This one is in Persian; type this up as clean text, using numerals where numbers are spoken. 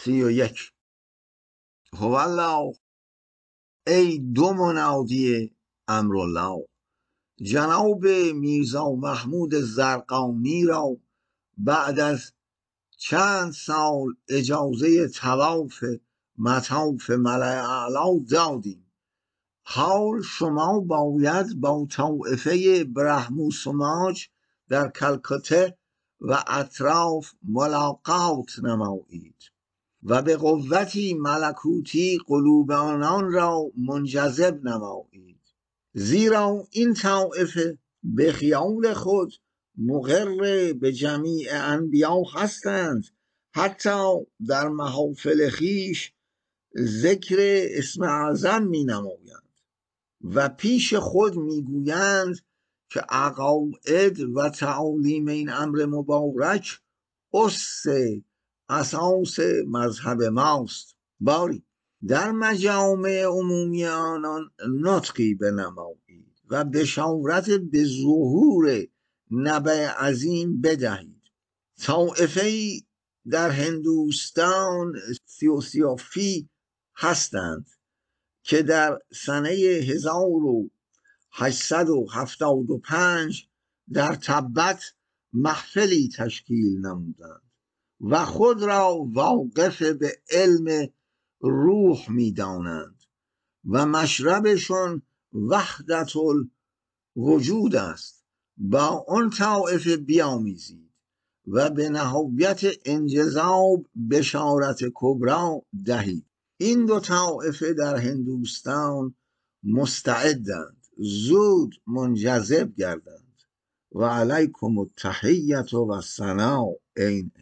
31. هوالله، ای دو منادی امرالله، جناب میرزا محمود زرقانی را بعد از چند سال اجازه طواف مطاف ملأ اعلی دادیم. حال شما باید با طایفه برهموسماج در کلکته و اطراف ملاقات نمایید و به قوتی ملکوتی قلوب آنان را منجذب نمایید، زیرا این طایفه به خیال خود مقر به جمیع انبیا هستند، حتی در محافل خیش ذکر اسم اعظم می نمایند و پیش خود می گویند که عقاید و تعالیم این امر مبارک اساس مذهب ماست. باری در مجامع عمومی آنان نطقی بنمایید و بشارت به ظهور نبع عظیم بدهید. طائفه‌ای در هندوستان سیوسیافی هستند که در سنه 1875 در تبت محفلی تشکیل نمودند و خود را واقف به علم روح می دانند و مشربشون وحدت الوجود است. با آن طائفه بیامیزید و به نهایت انجذاب بشارت کبرا دهید. این دو طائفه در هندوستان مستعدند، زود منجذب گردند. و علیکم التحیة و الثناء. این